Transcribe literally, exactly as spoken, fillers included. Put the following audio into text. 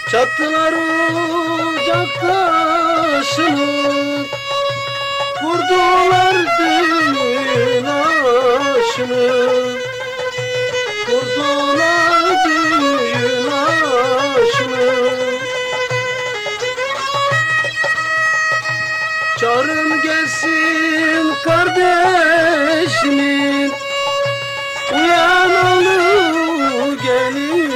Çattılar ocak taşını, kurdular düğün aşını, kurdular düğün aşını. Çağırın gelsin kardeşimin, uyan oğlu gelin.